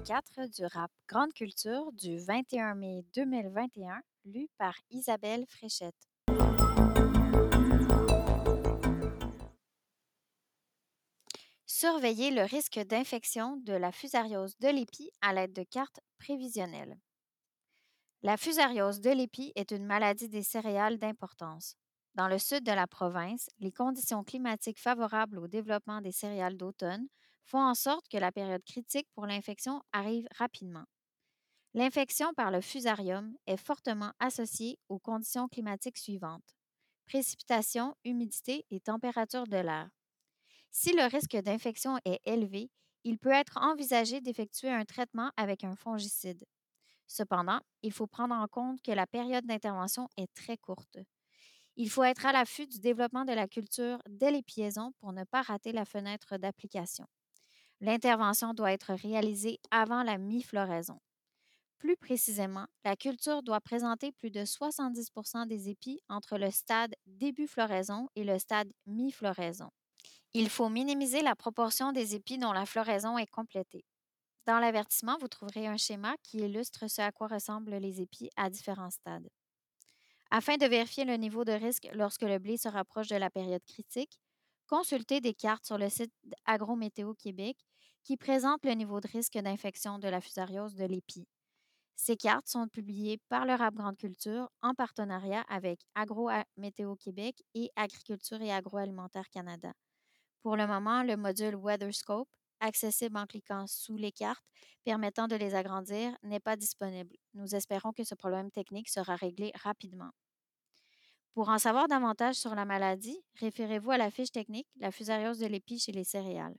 4 du rap Grande Culture du 21 mai 2021, lu par Isabelle Fréchette. Surveiller le risque d'infection de la fusariose de l'épi à l'aide de cartes prévisionnelles. La fusariose de l'épi est une maladie des céréales d'importance. Dans le sud de la province, les conditions climatiques favorables au développement des céréales d'automne font en sorte que la période critique pour l'infection arrive rapidement. L'infection par le fusarium est fortement associée aux conditions climatiques suivantes: précipitations, humidité et température de l'air. Si le risque d'infection est élevé, il peut être envisagé d'effectuer un traitement avec un fongicide. Cependant, il faut prendre en compte que la période d'intervention est très courte. Il faut être à l'affût du développement de la culture dès les piaisons pour ne pas rater la fenêtre d'application. L'intervention doit être réalisée avant la mi-floraison. Plus précisément, la culture doit présenter plus de 70 des épis entre le stade début floraison et le stade mi-floraison. Il faut minimiser la proportion des épis dont la floraison est complétée. Dans l'avertissement, vous trouverez un schéma qui illustre ce à quoi ressemblent les épis à différents stades. Afin de vérifier le niveau de risque lorsque le blé se rapproche de la période critique, consultez des cartes sur le site Agrométéo Québec qui présentent le niveau de risque d'infection de la fusariose de l'épi. Ces cartes sont publiées par le RAP Grande Culture en partenariat avec Agrométéo Québec et Agriculture et Agroalimentaire Canada. Pour le moment, le module WeatherScope, accessible en cliquant sous les cartes permettant de les agrandir, n'est pas disponible. Nous espérons que ce problème technique sera réglé rapidement. Pour en savoir davantage sur la maladie, référez-vous à la fiche technique La fusariose de l'épi chez les céréales.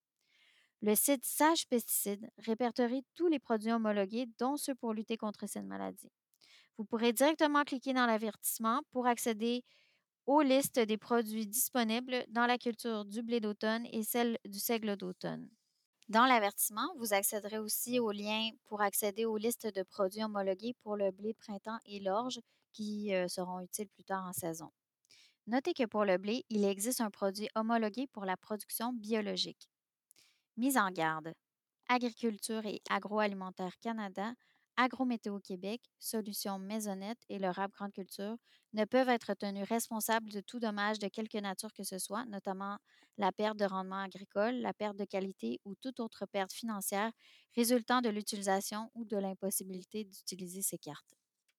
Le site Sage Pesticides répertorie tous les produits homologués, dont ceux pour lutter contre cette maladie. Vous pourrez directement cliquer dans l'avertissement pour accéder aux listes des produits disponibles dans la culture du blé d'automne et celle du seigle d'automne. Dans l'avertissement, vous accéderez aussi au lien pour accéder aux listes de produits homologués pour le blé de printemps et l'orge qui seront utiles plus tard en saison. Notez que pour le blé, il existe un produit homologué pour la production biologique. Mise en garde. Agriculture et agroalimentaire Canada, Agrométéo Québec, Solutions Maisonnette et le RAP Grande Culture ne peuvent être tenus responsables de tout dommage de quelque nature que ce soit, notamment la perte de rendement agricole, la perte de qualité ou toute autre perte financière résultant de l'utilisation ou de l'impossibilité d'utiliser ces cartes.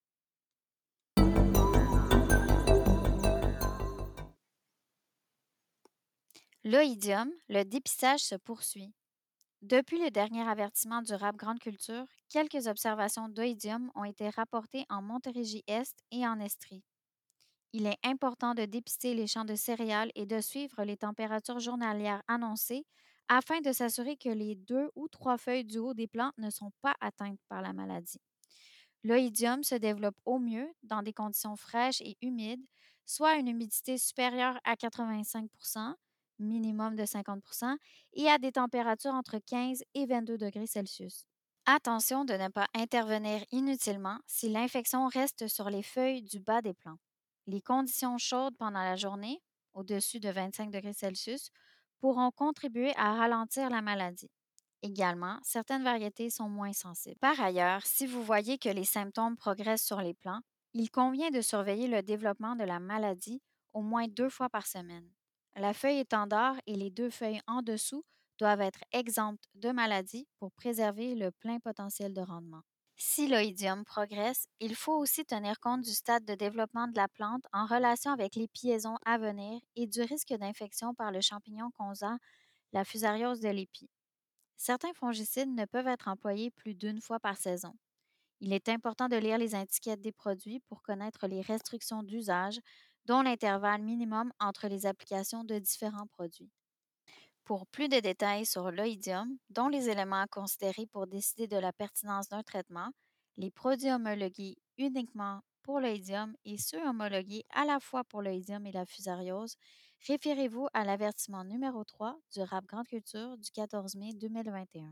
L'oïdium, le dépistage se poursuit. Depuis le dernier avertissement du RAP Grande Culture, quelques observations d'oïdium ont été rapportées en Montérégie-Est et en Estrie. Il est important de dépister les champs de céréales et de suivre les températures journalières annoncées afin de s'assurer que les 2 ou 3 feuilles du haut des plants ne sont pas atteintes par la maladie. L'oïdium se développe au mieux dans des conditions fraîches et humides, soit une humidité supérieure à 85 minimum de 50 et à des températures entre 15 et 22 degrés Celsius. Attention de ne pas intervenir inutilement si l'infection reste sur les feuilles du bas des plants. Les conditions chaudes pendant la journée, au-dessus de 25 degrés Celsius, pourront contribuer à ralentir la maladie. Également, certaines variétés sont moins sensibles. Par ailleurs, si vous voyez que les symptômes progressent sur les plants, il convient de surveiller le développement de la maladie au moins 2 fois par semaine. La feuille étendard et les 2 feuilles en dessous doivent être exemptes de maladie pour préserver le plein potentiel de rendement. Si l'oïdium progresse, il faut aussi tenir compte du stade de développement de la plante en relation avec les piaisons à venir et du risque d'infection par le champignon causant la fusariose de l'épi. Certains fongicides ne peuvent être employés plus d'une fois par saison. Il est important de lire les étiquettes des produits pour connaître les restrictions d'usage, dont l'intervalle minimum entre les applications de différents produits. Pour plus de détails sur l'oïdium, dont les éléments à considérer pour décider de la pertinence d'un traitement, les produits homologués uniquement pour l'oïdium et ceux homologués à la fois pour l'oïdium et la fusariose, référez-vous à l'avertissement numéro 3 du RAP Grande Culture du 14 mai 2021.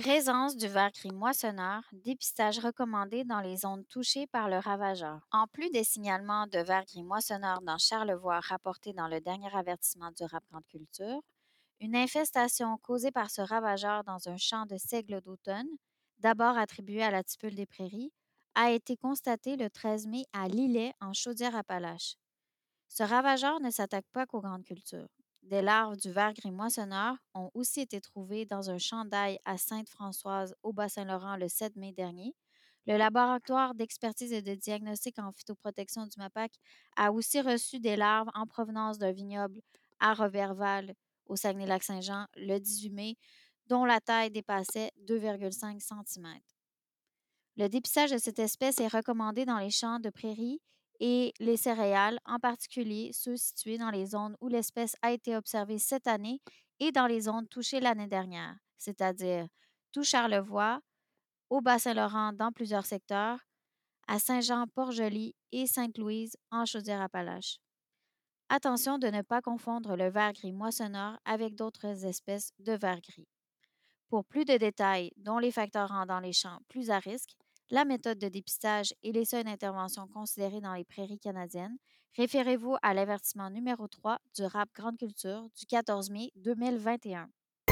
Présence du ver gris moissonneur, dépistage recommandé dans les zones touchées par le ravageur. En plus des signalements de ver gris moissonneur dans Charlevoix rapportés dans le dernier avertissement du RAP Grande Culture, une infestation causée par ce ravageur dans un champ de seigle d'automne, d'abord attribué à la tipule des prairies, a été constatée le 13 mai à Lillet, en Chaudière-Appalaches. Ce ravageur ne s'attaque pas qu'aux grandes cultures. Des larves du ver gris moissonneur ont aussi été trouvées dans un champ d'ail à Sainte-Françoise, au Bas-Saint-Laurent, le 7 mai dernier. Le laboratoire d'expertise et de diagnostic en phytoprotection du MAPAC a aussi reçu des larves en provenance d'un vignoble à Roberval, au Saguenay-Lac-Saint-Jean, le 18 mai, dont la taille dépassait 2,5 cm. Le dépistage de cette espèce est recommandé dans les champs de prairies et les céréales, en particulier ceux situés dans les zones où l'espèce a été observée cette année et dans les zones touchées l'année dernière, c'est-à-dire tout Charlevoix, au Bas-Saint-Laurent dans plusieurs secteurs, à Saint-Jean-Port-Joli et Sainte-Louise en Chaudière-Appalaches. Attention de ne pas confondre le ver gris moissonneur avec d'autres espèces de ver gris. Pour plus de détails, dont les facteurs rendant les champs plus à risque, la méthode de dépistage et les seuils d'intervention considérés dans les prairies canadiennes, référez-vous à l'avertissement numéro 3 du RAP Grande Culture du 14 mai 2021.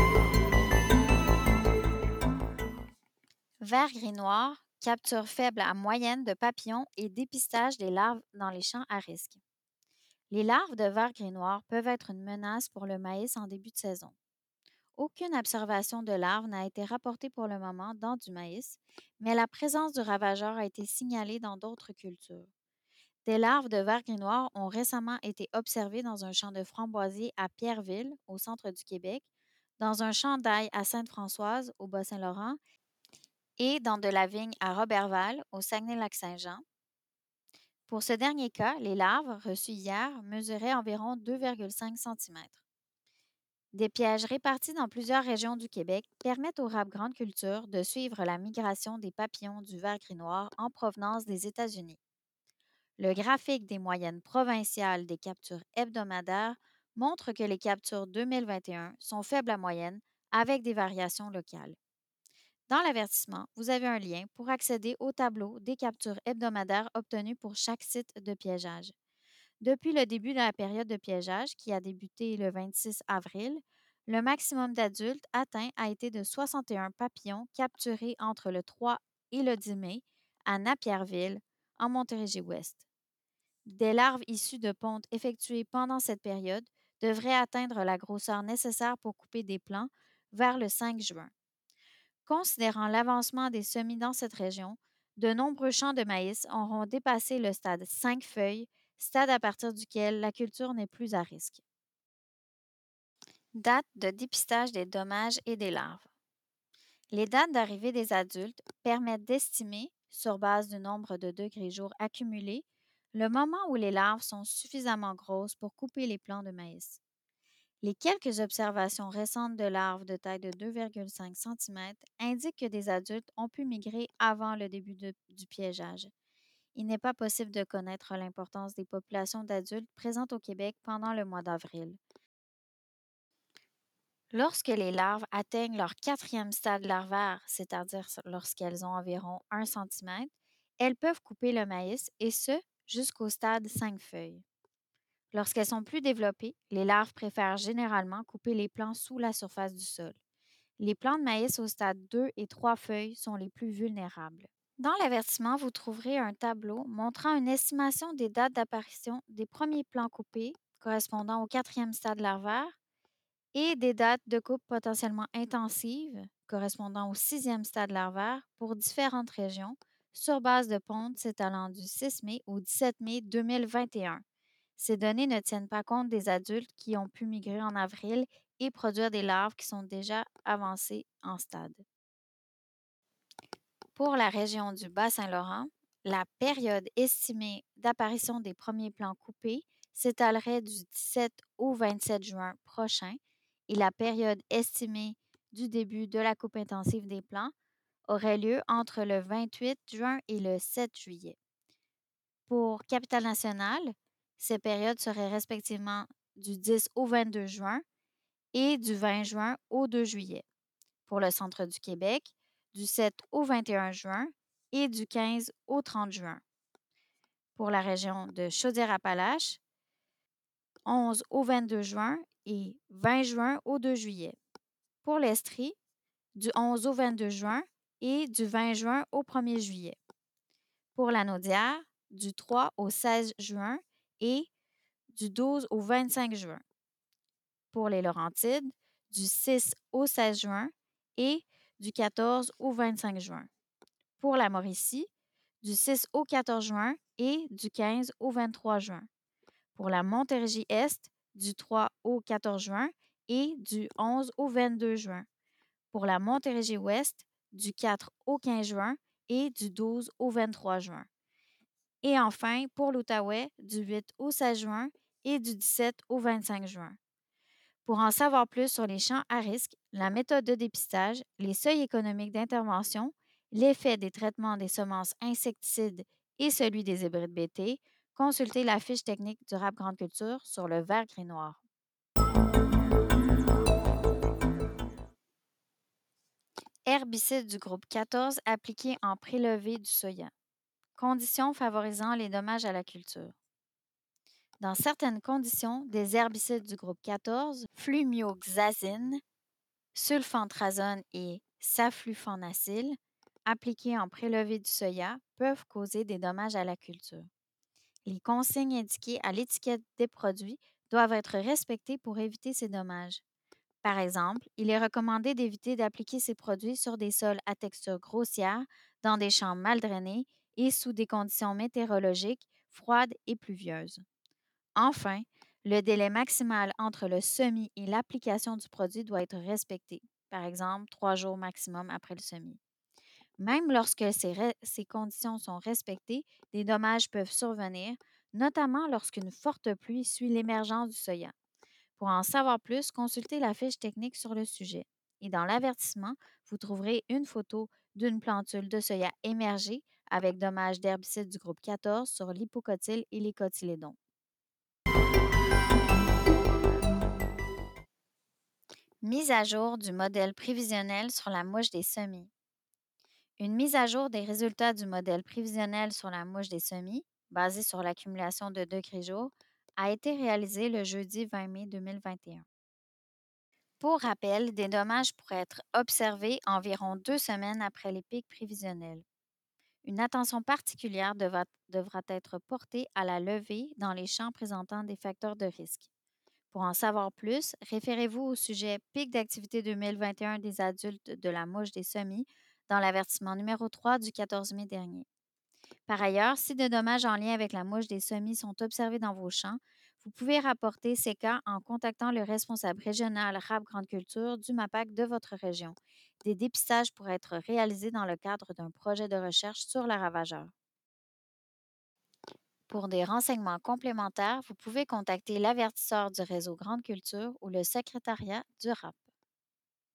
Ver gris noir, capture faible à moyenne de papillons et dépistage des larves dans les champs à risque. Les larves de ver gris noir peuvent être une menace pour le maïs en début de saison. Aucune observation de larves n'a été rapportée pour le moment dans du maïs, mais la présence du ravageur a été signalée dans d'autres cultures. Des larves de ver gris noir ont récemment été observées dans un champ de framboisiers à Pierreville, au centre du Québec, dans un champ d'ail à Sainte-Françoise, au Bas-Saint-Laurent, et dans de la vigne à Roberval, au Saguenay-Lac-Saint-Jean. Pour ce dernier cas, les larves, reçues hier, mesuraient environ 2,5 cm. Des pièges répartis dans plusieurs régions du Québec permettent au RAP Grande Culture de suivre la migration des papillons du ver gris noir en provenance des États-Unis. Le graphique des moyennes provinciales des captures hebdomadaires montre que les captures 2021 sont faibles à moyenne avec des variations locales. Dans l'avertissement, vous avez un lien pour accéder au tableau des captures hebdomadaires obtenues pour chaque site de piégeage. Depuis le début de la période de piégeage, qui a débuté le 26 avril, le maximum d'adultes atteint a été de 61 papillons capturés entre le 3 et le 10 mai à Napierville, en Montérégie-Ouest. Des larves issues de pontes effectuées pendant cette période devraient atteindre la grosseur nécessaire pour couper des plants vers le 5 juin. Considérant l'avancement des semis dans cette région, de nombreux champs de maïs auront dépassé le stade 5 feuilles, stade à partir duquel la culture n'est plus à risque. Date de dépistage des dommages et des larves. Les dates d'arrivée des adultes permettent d'estimer, sur base du nombre de degrés jour accumulés, le moment où les larves sont suffisamment grosses pour couper les plants de maïs. Les quelques observations récentes de larves de taille de 2,5 cm indiquent que des adultes ont pu migrer avant le début du piégeage. Il n'est pas possible de connaître l'importance des populations d'adultes présentes au Québec pendant le mois d'avril. Lorsque les larves atteignent leur quatrième stade larvaire, c'est-à-dire lorsqu'elles ont environ 1 cm, elles peuvent couper le maïs et ce, jusqu'au stade 5 feuilles. Lorsqu'elles sont plus développées, les larves préfèrent généralement couper les plants sous la surface du sol. Les plants de maïs au stade 2 et 3 feuilles sont les plus vulnérables. Dans l'avertissement, vous trouverez un tableau montrant une estimation des dates d'apparition des premiers plants coupés correspondant au quatrième stade larvaire et des dates de coupe potentiellement intensives correspondant au sixième stade larvaire pour différentes régions sur base de pontes s'étalant du 6 mai au 17 mai 2021. Ces données ne tiennent pas compte des adultes qui ont pu migrer en avril et produire des larves qui sont déjà avancées en stade. Pour la région du Bas-Saint-Laurent, la période estimée d'apparition des premiers plants coupés s'étalerait du 17 au 27 juin prochain et la période estimée du début de la coupe intensive des plants aurait lieu entre le 28 juin et le 7 juillet. Pour Capitale-Nationale, ces périodes seraient respectivement du 10 au 22 juin et du 20 juin au 2 juillet. pour le centre du Québec, du 7 au 21 juin et du 15 au 30 juin. Pour la région de Chaudière-Appalaches, 11 au 22 juin et 20 juin au 2 juillet. Pour l'Estrie, du 11 au 22 juin et du 20 juin au 1er juillet. Pour la Naudière, du 3 au 16 juin et du 12 au 25 juin. Pour les Laurentides, du 6 au 16 juin et du 14 au 25 juin. Pour la Mauricie, du 6 au 14 juin et du 15 au 23 juin. Pour la Montérégie-Est, du 3 au 14 juin et du 11 au 22 juin. Pour la Montérégie-Ouest, du 4 au 15 juin et du 12 au 23 juin. Et enfin, pour l'Outaouais, du 8 au 16 juin et du 17 au 25 juin. Pour en savoir plus sur les champs à risque, la méthode de dépistage, les seuils économiques d'intervention, l'effet des traitements des semences insecticides et celui des hybrides BT, consultez la fiche technique du RAP Grande Culture sur le vert gris noir. Herbicides du groupe 14 appliqués en prélevé du soya. Conditions favorisant les dommages à la culture. Dans certaines conditions, des herbicides du groupe 14, flumioxazine, sulfentrazone et saflufenacil, appliqués en prélevé du soya, peuvent causer des dommages à la culture. Les consignes indiquées à l'étiquette des produits doivent être respectées pour éviter ces dommages. Par exemple, il est recommandé d'éviter d'appliquer ces produits sur des sols à texture grossière, dans des champs mal drainés et sous des conditions météorologiques froides et pluvieuses. Enfin, le délai maximal entre le semis et l'application du produit doit être respecté, par exemple 3 jours maximum après le semis. Même lorsque ces conditions sont respectées, des dommages peuvent survenir, notamment lorsqu'une forte pluie suit l'émergence du soya. Pour en savoir plus, consultez la fiche technique sur le sujet. Et dans l'avertissement, vous trouverez une photo d'une plantule de soya émergée avec dommages d'herbicides du groupe 14 sur l'hypocotyle et les cotylédons. Mise à jour du modèle prévisionnel sur la mouche des semis. Une mise à jour des résultats du modèle prévisionnel sur la mouche des semis, basée sur l'accumulation de degrés jours, a été réalisée le jeudi 20 mai 2021. Pour rappel, des dommages pourraient être observés environ 2 semaines après les pics prévisionnels. Une attention particulière devra être portée à la levée dans les champs présentant des facteurs de risque. Pour en savoir plus, référez-vous au sujet Pic d'activité 2021 des adultes de la mouche des semis dans l'avertissement numéro 3 du 14 mai dernier. Par ailleurs, si des dommages en lien avec la mouche des semis sont observés dans vos champs, vous pouvez rapporter ces cas en contactant le responsable régional RAP Grande Culture du MAPAC de votre région. Des dépistages pourraient être réalisés dans le cadre d'un projet de recherche sur le ravageur. Pour des renseignements complémentaires, vous pouvez contacter l'avertisseur du réseau Grande Culture ou le secrétariat du RAP.